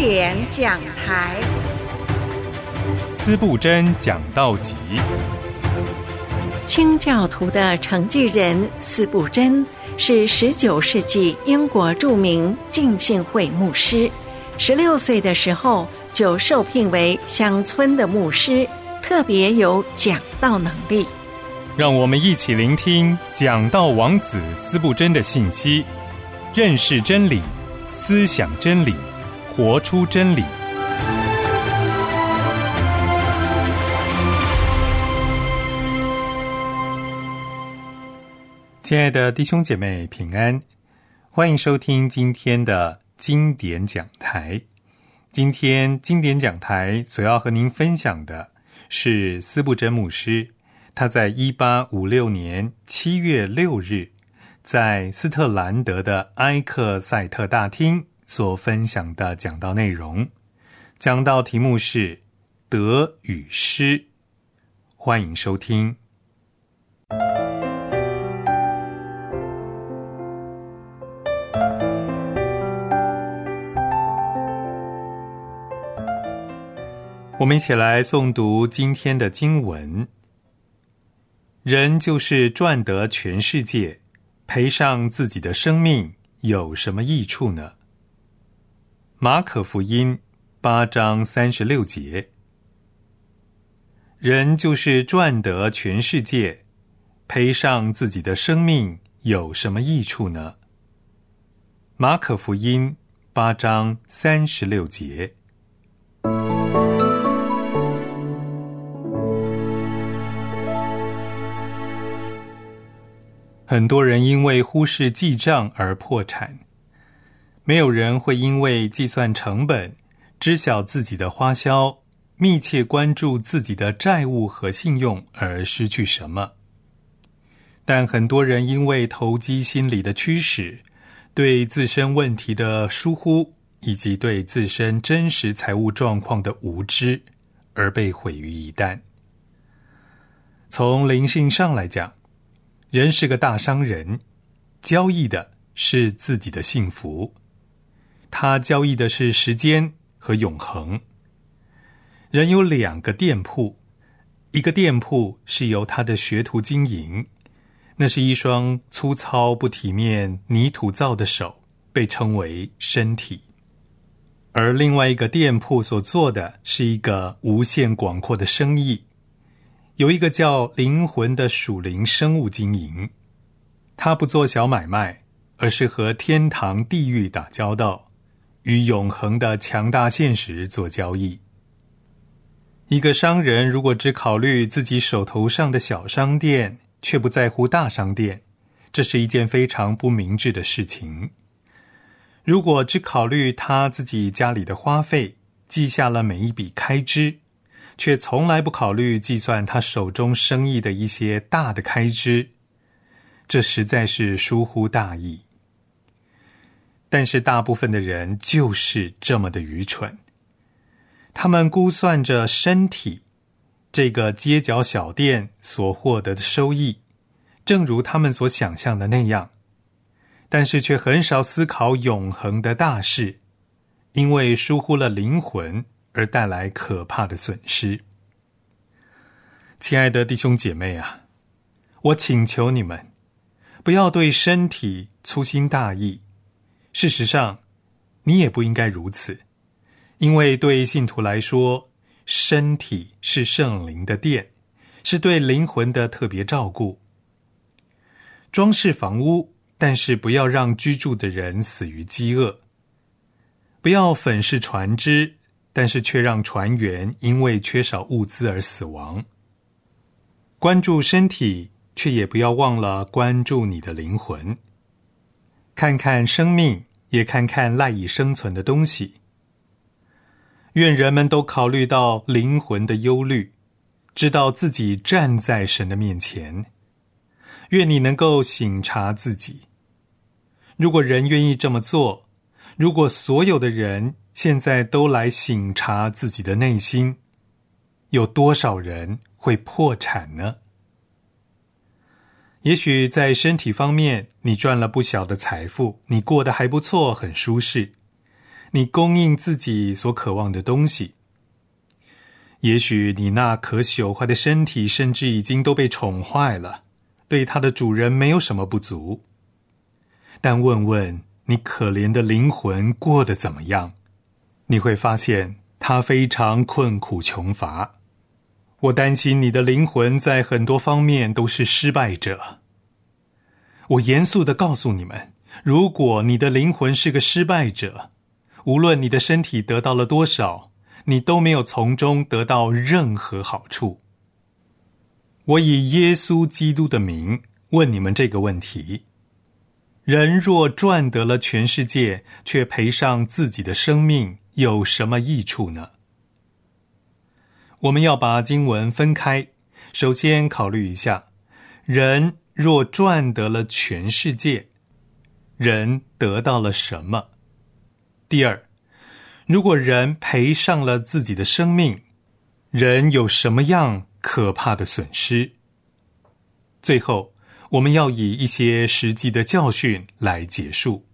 典讲台， 司布真讲道集。 清教徒的承继人司布真是19世纪英国著名浸信会牧师，16岁的时候就受聘为乡村的牧师，特别有讲道能力。 让我们一起聆听讲道王子司布真的信息，认识真理，思想真理，活出真理。亲爱的弟兄姐妹平安，欢迎收听今天的经典讲台。今天经典讲台所要和您分享的是司布真牧师，他在1856年7月6日在斯特兰德的埃克塞特大厅所分享的讲道内容。讲道题目是得与失，欢迎收听。我们一起来诵读今天的经文。人就是赚得全世界，赔上自己的生命，有什么益处呢？马可福音8章36节。人就是赚得全世界，赔上自己的生命，有什么益处呢？马可福音8章36节。很多人因为忽视记账而破产，没有人会因为计算成本、知晓自己的花销、密切关注自己的债务和信用而失去什么。但很多人因为投机心理的驱使，对自身问题的疏忽，以及对自身真实财务状况的无知，而被毁于一旦。从灵性上来讲，人是个大商人，交易的是自己的幸福，他交易的是时间和永恒。人有2个店铺，一个店铺是由他的学徒经营，那是一双粗糙不体面泥土造的手，被称为身体。而另外一个店铺所做的是一个无限广阔的生意，有一个叫灵魂的属灵生物经营，他不做小买卖，而是和天堂地狱打交道，与永恒的强大现实做交易。一个商人如果只考虑自己手头上的小商店，却不在乎大商店，这是一件非常不明智的事情。如果只考虑他自己家里的花费，记下了每一笔开支，却从来不考虑计算他手中生意的一些大的开支，这实在是疏忽大意。但是大部分的人就是这么的愚蠢，他们估算着身体这个街角小店所获得的收益，正如他们所想象的那样，但是却很少思考永恒的大事，因为疏忽了灵魂而带来可怕的损失。亲爱的弟兄姐妹啊，我请求你们不要对身体粗心大意，事实上你也不应该如此，因为对信徒来说，身体是圣灵的殿，是对灵魂的特别照顾。装饰房屋，但是不要让居住的人死于饥饿；不要粉饰船只，但是却让船员因为缺少物资而死亡。关注身体，却也不要忘了关注你的灵魂。看看生命，也看看赖以生存的东西。愿人们都考虑到灵魂的忧虑，知道自己站在神的面前。愿你能够省察自己。如果人愿意这么做，如果所有的人现在都来省察自己的内心，有多少人会破产呢？也许在身体方面，你赚了不小的财富，你过得还不错，很舒适。 你供应自己所渴望的东西。也许你那可朽坏的身体甚至已经都被宠坏了，对它的主人没有什么不足。但问问你可怜的灵魂过得怎么样，你会发现它非常困苦穷乏。我担心你的灵魂在很多方面都是失败者。我严肃地告诉你们，如果你的灵魂是个失败者，无论你的身体得到了多少，你都没有从中得到任何好处。我以耶稣基督的名问你们这个问题：人若赚得了全世界，却赔上自己的生命，有什么益处呢？我们要把经文分开，首先考虑一下，人若赚得了全世界，人得到了什么？第二，如果人赔上了自己的生命，人有什么样可怕的损失？最后，我们要以一些实际的教训来结束。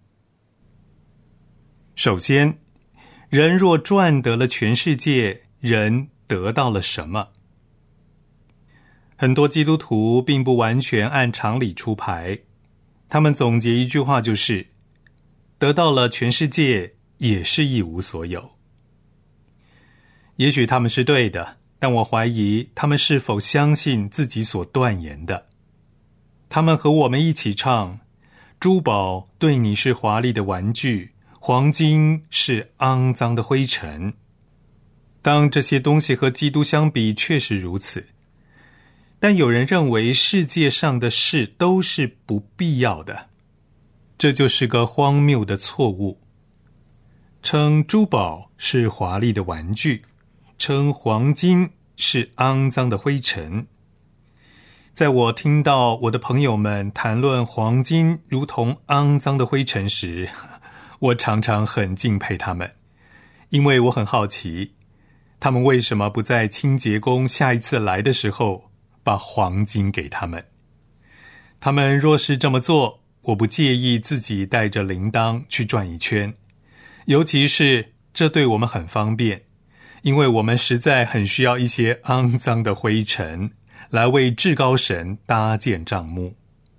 首先，人若赚得了全世界，人得到了什么？很多基督徒并不完全按常理出牌，他们总结一句话就是：得到了全世界也是一无所有。也许他们是对的，但我怀疑他们是否相信自己所断言的。他们和我们一起唱：珠宝对你是华丽的玩具，黄金是肮脏的灰尘。当这些东西和基督相比，确实如此。但有人认为世界上的事都是不必要的，这就是个荒谬的错误。称珠宝是华丽的玩具，称黄金是肮脏的灰尘。在我听到我的朋友们谈论黄金如同肮脏的灰尘时，我常常很敬佩他们，因为我很好奇，他们为什么不在清洁工下一次来的时候把黄金给他们？他们若是这么做，我不介意自己带着铃铛去转一圈，尤其是这对我们很方便，因为我们实在很需要一些肮脏的灰尘来为至高神搭建帐幕。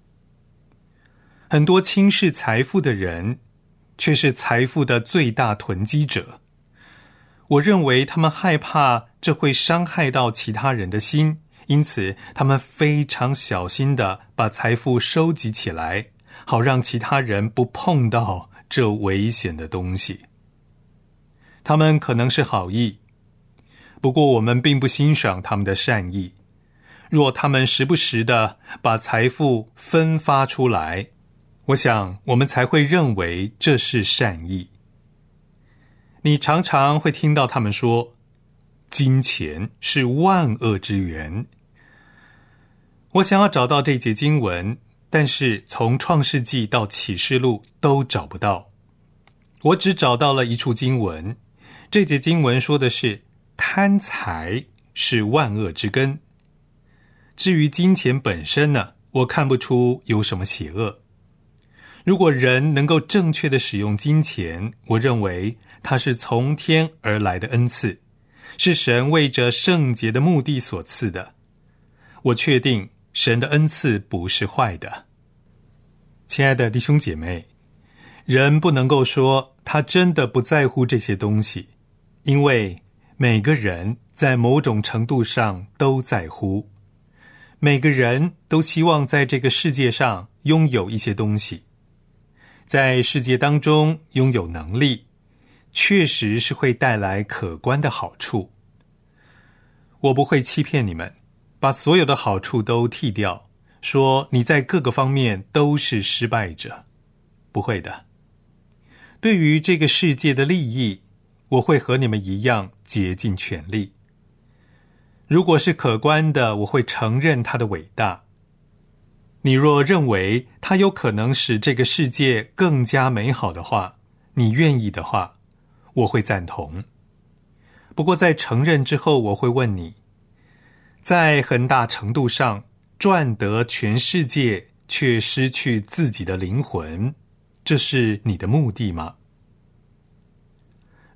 很多轻视财富的人，却是财富的最大囤积者。我认为他们害怕这会伤害到其他人的心，因此他们非常小心地把财富收集起来，好让其他人不碰到这危险的东西。他们可能是好意，不过我们并不欣赏他们的善意。若他们时不时地把财富分发出来，我想我们才会认为这是善意。你常常会听到他们说，金钱是万恶之源。我想要找到这节经文，但是从创世纪到启示录都找不到。我只找到了一处经文，这节经文说的是贪财是万恶之根。至于金钱本身呢，我看不出有什么邪恶。如果人能够正确地使用金钱，我认为它是从天而来的恩赐，是神为着圣洁的目的所赐的。我确定神的恩赐不是坏的。亲爱的弟兄姐妹，人不能够说他真的不在乎这些东西，因为每个人在某种程度上都在乎。每个人都希望在这个世界上拥有一些东西。在世界当中拥有能力，确实是会带来可观的好处。我不会欺骗你们，把所有的好处都剔掉，说你在各个方面都是失败者。不会的。对于这个世界的利益，我会和你们一样竭尽全力。如果是可观的，我会承认它的伟大。你若认为它有可能使这个世界更加美好的话，你愿意的话，我会赞同。不过在承认之后，我会问你，在很大程度上赚得全世界却失去自己的灵魂，这是你的目的吗？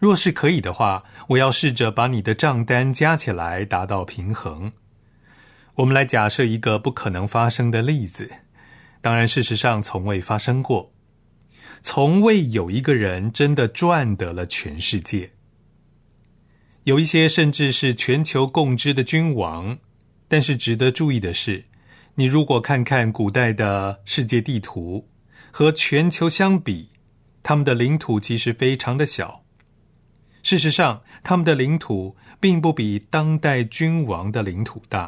若是可以的话，我要试着把你的账单加起来达到平衡。我们来假设一个不可能发生的例子，当然事实上从未发生过。从未有一个人真的赚得了全世界。有一些甚至是全球共知的君王，但是值得注意的是，你如果看看古代的世界地图，和全球相比，他们的领土其实非常的小。事实上，他们的领土并不比当代君王的领土大。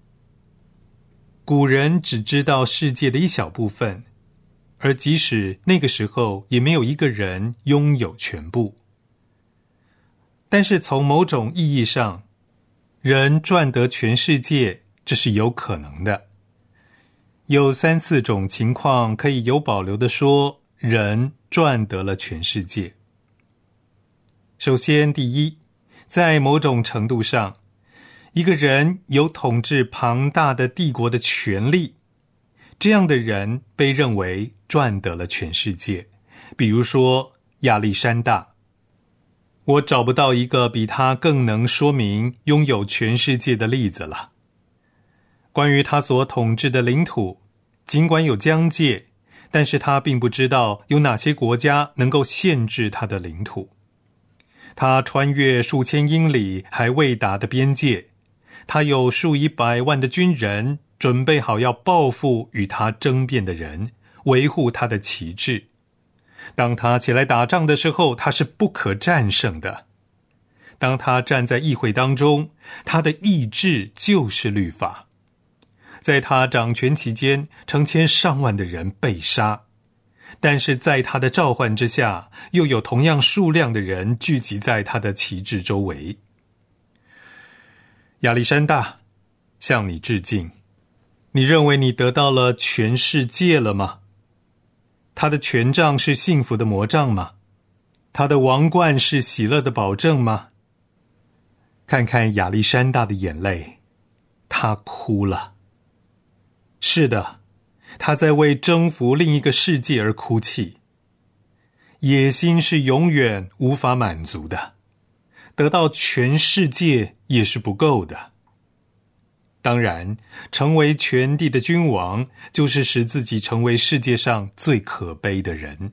古人只知道世界的一小部分，而即使那个时候也没有一个人拥有全部。但是从某种意义上，人赚得全世界，这是有可能的。有3-4种情况可以有保留地说，人赚得了全世界。首先，第一，在某种程度上，一个人有统治庞大的帝国的权利，这样的人被认为赚得了全世界。比如说亚历山大，我找不到一个比他更能说明拥有全世界的例子了。关于他所统治的领土，尽管有疆界，但是他并不知道有哪些国家能够限制他的领土。他穿越数千英里还未达的边界，他有数以百万的军人，准备好要报复与他争辩的人，维护他的旗帜。当他起来打仗的时候，他是不可战胜的。当他站在议会当中，他的意志就是律法。在他掌权期间，成千上万的人被杀，但是在他的召唤之下，又有同样数量的人聚集在他的旗帜周围。亚历山大，向你致敬。你认为你得到了全世界了吗？他的权杖是幸福的魔杖吗？他的王冠是喜乐的保证吗？看看亚历山大的眼泪，他哭了。是的，他在为征服另一个世界而哭泣。野心是永远无法满足的，得到全世界也是不够的。当然，成为全地的君王，就是使自己成为世界上最可悲的人。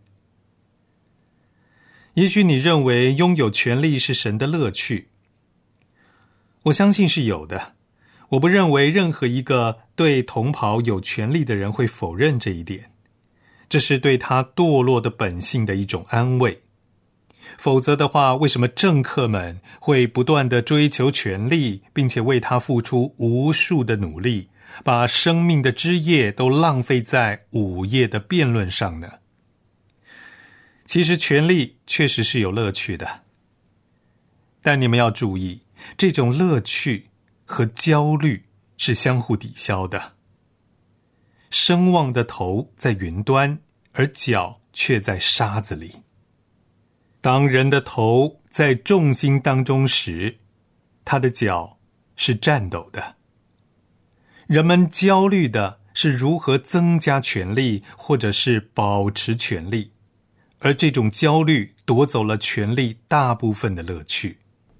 也许你认为拥有权力是神的乐趣，我相信是有的。我不认为任何一个对同袍有权力的人会否认这一点，这是对他堕落的本性的一种安慰。否则的话，为什么政客们会不断地追求权力，并且为他付出无数的努力，把生命的枝叶都浪费在午夜的辩论上呢？其实权力确实是有乐趣的，但你们要注意，这种乐趣和焦虑是相互抵消的。声望的头在云端，而脚却在沙子里。当人的头在重心当中时，他的脚是颤抖的。人们焦虑的是如何增加权力，或者是保持权力，而这种焦虑夺走了权力大部分的乐趣。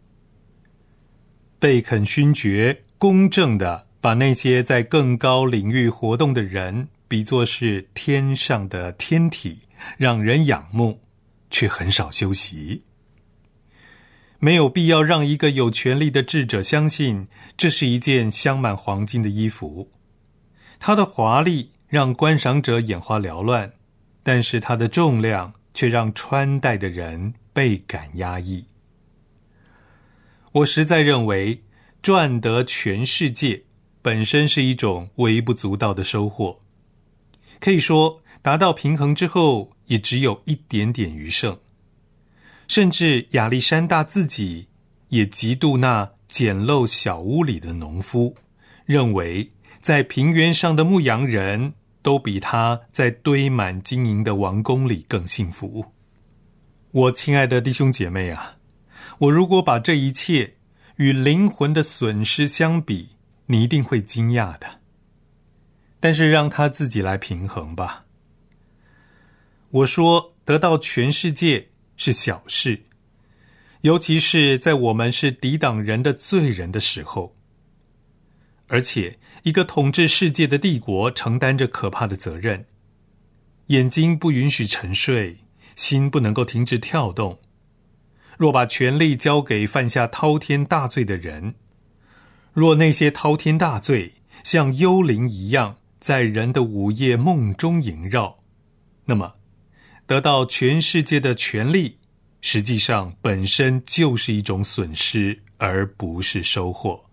贝肯勋爵公正地把那些在更高领域活动的人比作是天上的天体，让人仰慕，却很少休息。没有必要让一个有权力的智者相信这是一件镶满黄金的衣服。它的华丽让观赏者眼花缭乱，但是它的重量却让穿戴的人倍感压抑。我实在认为，赚得全世界本身是一种微不足道的收获。可以说，达到平衡之后，也只有一点点余剩。甚至亚历山大自己也嫉妒那简陋小屋里的农夫，认为在平原上的牧羊人都比他在堆满金银的王宫里更幸福。我亲爱的弟兄姐妹啊，我如果把这一切与灵魂的损失相比，你一定会惊讶的。但是让他自己来平衡吧。我说得到全世界是小事， 尤其是在我们是抵挡人的罪人的时候。而且一个统治世界的帝国承担着可怕的责任，眼睛不允许沉睡，心不能够停止跳动。若把权力交给犯下滔天大罪的人，若那些滔天大罪像幽灵一样在人的午夜梦中萦绕，那么得到全世界的权力，实际上本身就是一种损失，而不是收获。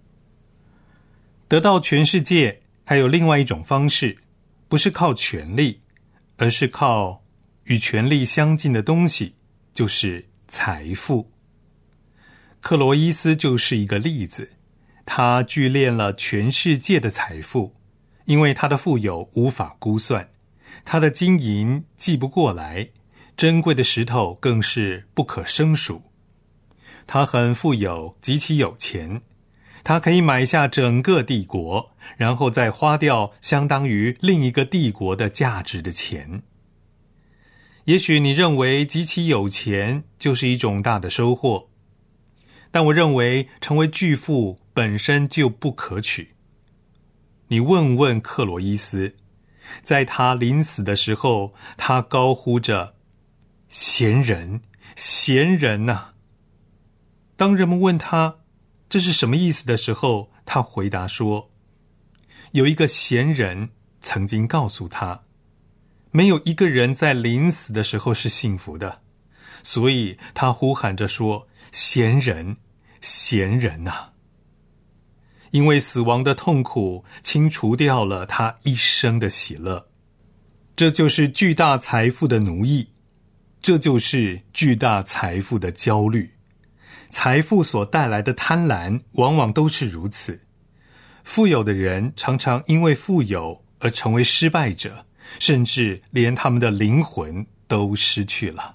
得到全世界还有另外一种方式，不是靠权力，而是靠与权力相近的东西，就是财富。克罗伊斯就是一个例子，他聚敛了全世界的财富，因为他的富有无法估算，他的金银计不过来，珍贵的石头更是不可胜数。他很富有，极其有钱，他可以买下整个帝国，然后再花掉相当于另一个帝国的价值的钱。也许你认为极其有钱就是一种大的收获，但我认为成为巨富本身就不可取。你问问克罗伊斯，在他临死的时候，他高呼着闲人，闲人啊！当人们问他这是什么意思的时候，他回答说，有一个闲人曾经告诉他，没有一个人在临死的时候是幸福的，所以他呼喊着说，闲人，闲人啊！因为死亡的痛苦清除掉了他一生的喜乐。这就是巨大财富的奴役，这就是巨大财富的焦虑。财富所带来的贪婪往往都是如此。富有的人常常因为富有而成为失败者，甚至连他们的灵魂都失去了。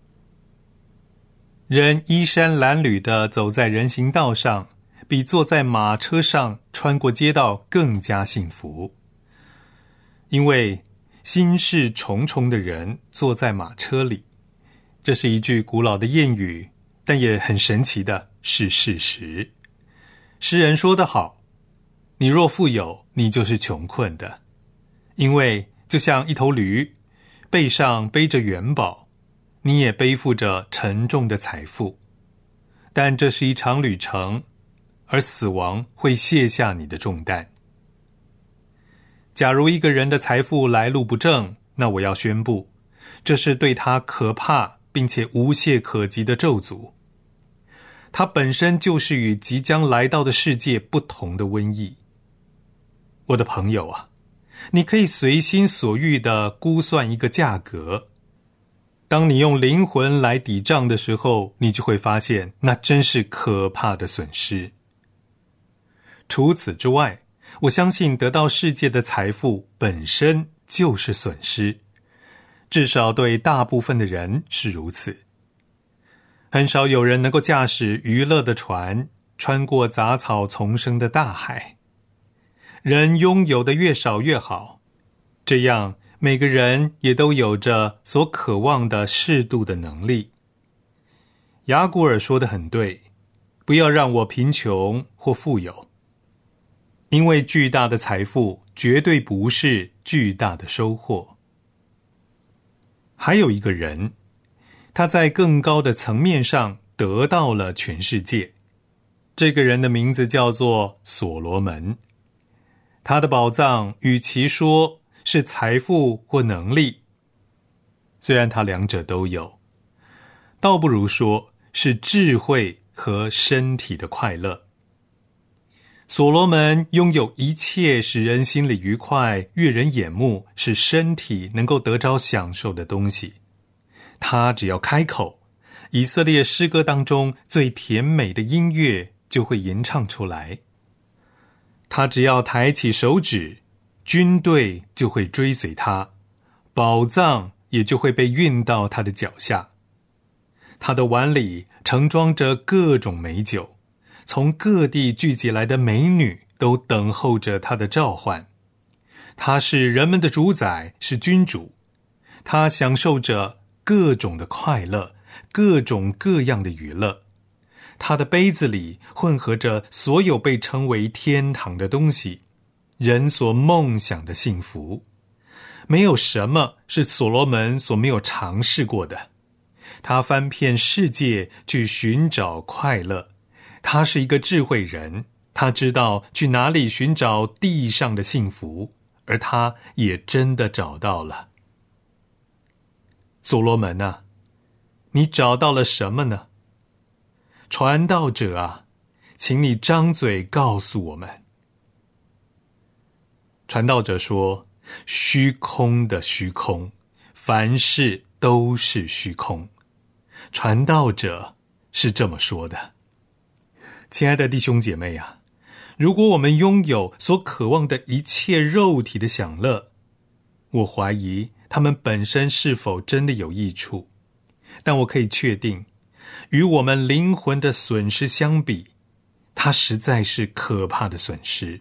人衣衫褴褛地走在人行道上，比坐在马车上穿过街道更加幸福。因为心事重重的人坐在马车里，这是一句古老的谚语，但也很神奇的是事实。诗人说得好，你若富有，你就是穷困的，因为就像一头驴，背上背着元宝，你也背负着沉重的财富。但这是一场旅程，而死亡会卸下你的重担。假如一个人的财富来路不正，那我要宣布，这是对他可怕并且无懈可击的咒诅。它本身就是与即将来到的世界不同的瘟疫。我的朋友啊，你可以随心所欲地估算一个价格。当你用灵魂来抵账的时候，你就会发现那真是可怕的损失。除此之外，我相信得到世界的财富本身就是损失，至少对大部分的人是如此。很少有人能够驾驶娱乐的船，穿过杂草丛生的大海。人拥有的越少越好，这样每个人也都有着所渴望的适度的能力。雅古尔说得很对，不要让我贫穷或富有，因为巨大的财富绝对不是巨大的收获。还有一个人，他在更高的层面上得到了全世界。这个人的名字叫做所罗门。他的宝藏与其说是财富或能力，虽然他两者都有，倒不如说是智慧和身体的快乐。所罗门拥有一切使人心里愉快、悦人眼目、使身体能够得着享受的东西。他只要开口，以色列诗歌当中最甜美的音乐就会吟唱出来。他只要抬起手指，军队就会追随他，宝藏也就会被运到他的脚下。他的碗里盛装着各种美酒，从各地聚集来的美女都等候着他的召唤。他是人们的主宰，是君主。他享受着各种的快乐， 各种各样的娱乐，他的杯子里混合着所有被称为天堂的东西，人所梦想的幸福。没有什么是所罗门所没有尝试过的。他翻遍世界去寻找快乐，他是一个智慧人，他知道去哪里寻找地上的幸福，而他也真的找到了。所罗门啊，你找到了什么呢？传道者啊，请你张嘴告诉我们。传道者说，虚空的虚空，凡事都是虚空。传道者是这么说的。亲爱的弟兄姐妹啊，如果我们拥有所渴望的一切肉体的享乐，我怀疑它们本身是否真的有益处，但我可以确定，与我们灵魂的损失相比，它实在是可怕的损失。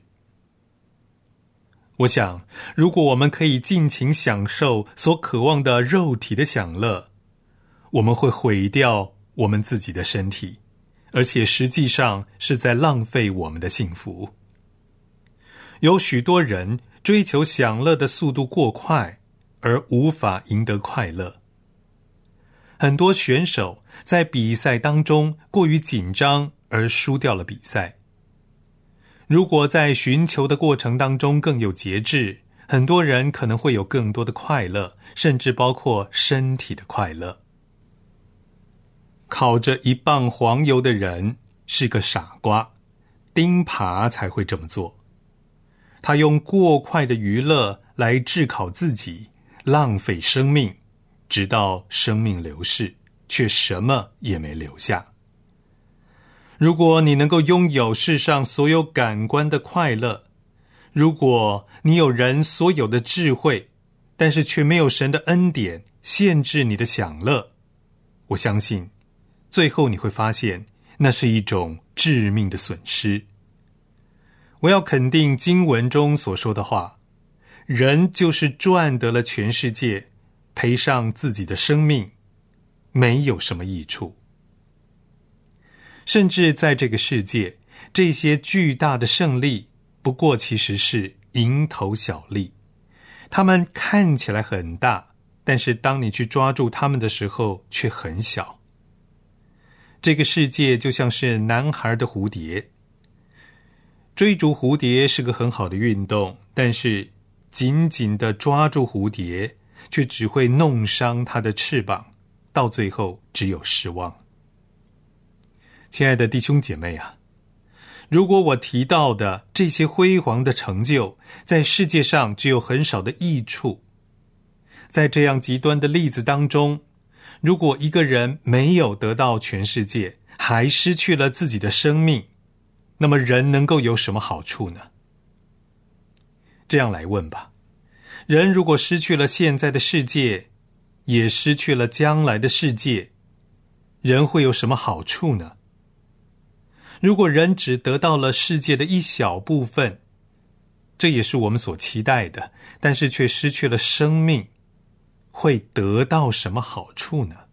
我想，如果我们可以尽情享受所渴望的肉体的享乐，我们会毁掉我们自己的身体，而且实际上是在浪费我们的幸福。有许多人追求享乐的速度过快，而无法赢得快乐。很多选手在比赛当中过于紧张而输掉了比赛。如果在寻求的过程当中更有节制，很多人可能会有更多的快乐，甚至包括身体的快乐。烤着1磅黄油的人是个傻瓜，钉耙才会这么做。他用过快的娱乐来炙烤自己，浪费生命，直到生命流逝，却什么也没留下。如果你能够拥有世上所有感官的快乐，如果你有人所有的智慧，但是却没有神的恩典限制你的享乐，我相信最后你会发现那是一种致命的损失。我要肯定经文中所说的话，人就是赚得了全世界，赔上自己的生命，没有什么益处。甚至在这个世界，这些巨大的胜利不过其实是蝇头小利，它们看起来很大，但是当你去抓住它们的时候却很小。这个世界就像是男孩的蝴蝶，追逐蝴蝶是个很好的运动，但是紧紧地抓住蝴蝶却只会弄伤它的翅膀，到最后只有失望。亲爱的弟兄姐妹啊，如果我提到的这些辉煌的成就在世界上只有很少的益处，在这样极端的例子当中，如果一个人没有得到全世界，还失去了自己的生命，那么人能够有什么好处呢？这样来问吧，人如果失去了现在的世界，也失去了将来的世界，人会有什么好处呢？如果人只得到了世界的一小部分，这也是我们所期待的，但是却失去了生命，会得到什么好处呢？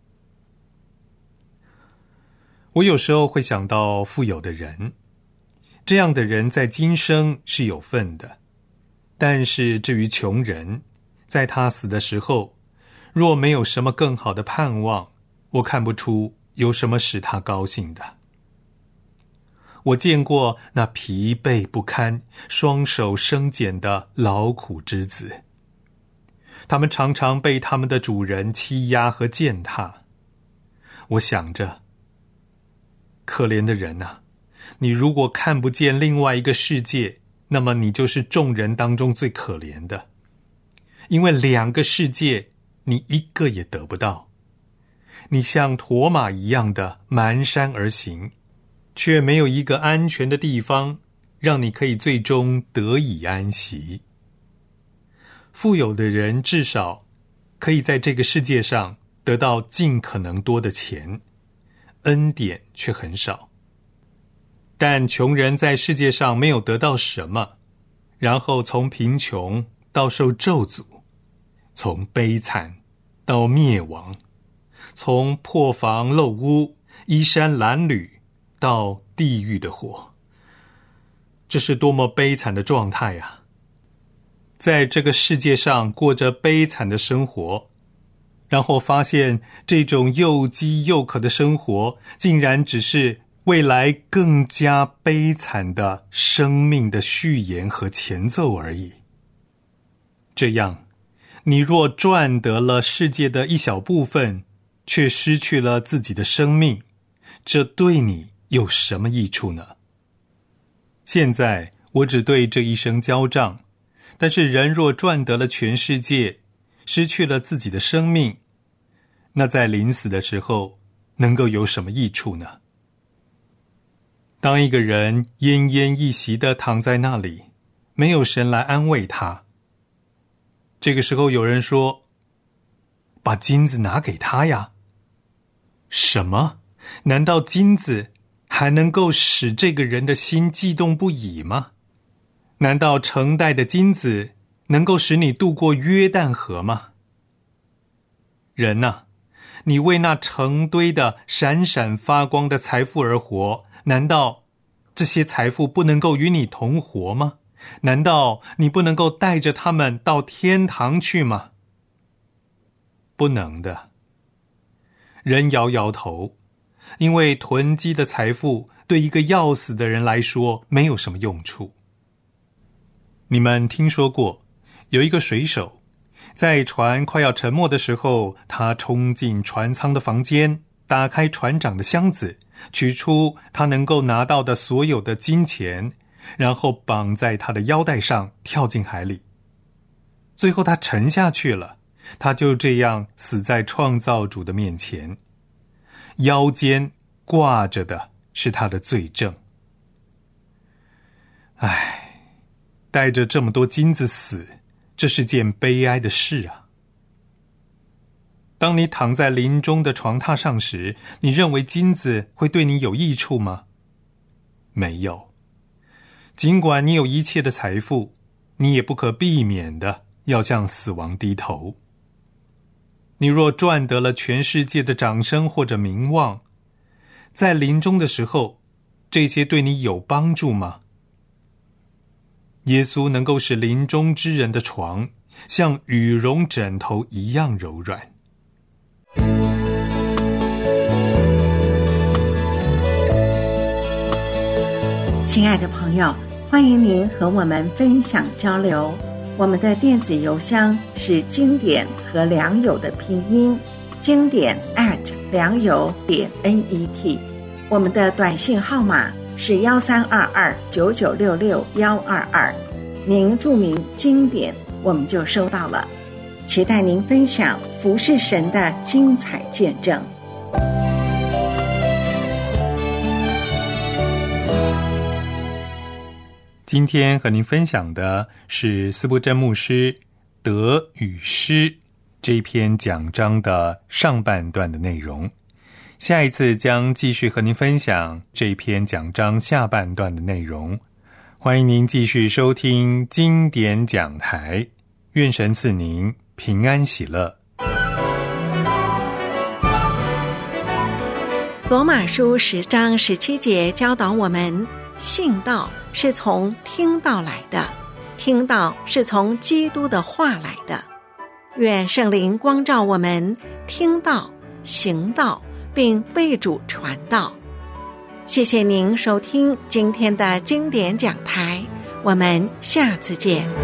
我有时候会想到富有的人，这样的人在今生是有份的，但是至于穷人，在他死的时候，若没有什么更好的盼望，我看不出有什么使他高兴的。我见过那疲惫不堪、双手生茧的劳苦之子，他们常常被他们的主人欺压和践踏。我想着，可怜的人啊，你如果看不见另外一个世界，那么你就是众人当中最可怜的，因为2个世界你一个也得不到。你像驼马一样的蹒跚而行，却没有一个安全的地方让你可以最终得以安息。富有的人至少可以在这个世界上得到尽可能多的钱，恩典却很少。但穷人在世界上没有得到什么，然后从贫穷到受咒诅，从悲惨到灭亡， 从破房漏屋、衣衫褴褛到地狱的火。这是多么悲惨的状态啊！在这个世界上过着悲惨的生活，然后发现这种又饥又渴的生活，竟然只是未来更加悲惨的生命的序言和前奏而已。这样，你若赚得了世界的一小部分，却失去了自己的生命，这对你有什么益处呢？现在我只对这一生交账，但是人若赚得了全世界，失去了自己的生命，那在临死的时候能够有什么益处呢？当一个人奄奄一息地躺在那里，没有神来安慰他，这个时候有人说，把金子拿给他呀。什么？难道金子还能够使这个人的心悸动不已吗？难道成袋的金子能够使你渡过约旦河吗？人啊，你为那成堆的闪闪发光的财富而活，难道这些财富不能够与你同活吗？难道你不能够带着他们到天堂去吗？不能的。人摇摇头，因为囤积的财富对一个要死的人来说没有什么用处。你们听说过，有一个水手，在船快要沉没的时候，他冲进船舱的房间，打开船长的箱子，取出他能够拿到的所有的金钱，然后绑在他的腰带上，跳进海里。最后他沉下去了，他就这样死在创造主的面前，腰间挂着的是他的罪证。带着这么多金子死，这是件悲哀的事啊。当你躺在临终的床榻上时，你认为金子会对你有益处吗？没有。尽管你有一切的财富，你也不可避免的要向死亡低头。你若赚得了全世界的掌声或者名望，在临终的时候，这些对你有帮助吗？耶稣能够使临终之人的床像羽绒枕头一样柔软。 亲爱的朋友，欢迎您和我们分享交流。我们的电子邮箱是经典和良友的拼音，经典良友.net。我们的短信号码是132299662122，您注明经典，我们就收到了。期待您分享服侍神的精彩见证。 今天和您分享的是司布真牧师得与失这篇讲章的上半段的内容。下一次将继续和您分享这篇讲章下半段的内容。欢迎您继续收听经典讲台，愿神赐您平安喜乐。 罗马书10章17节教导我们，信道是从听道来的，听道是从基督的话来的。愿圣灵光照我们，听道、行道，并为主传道。谢谢您收听今天的经典讲台，我们下次见。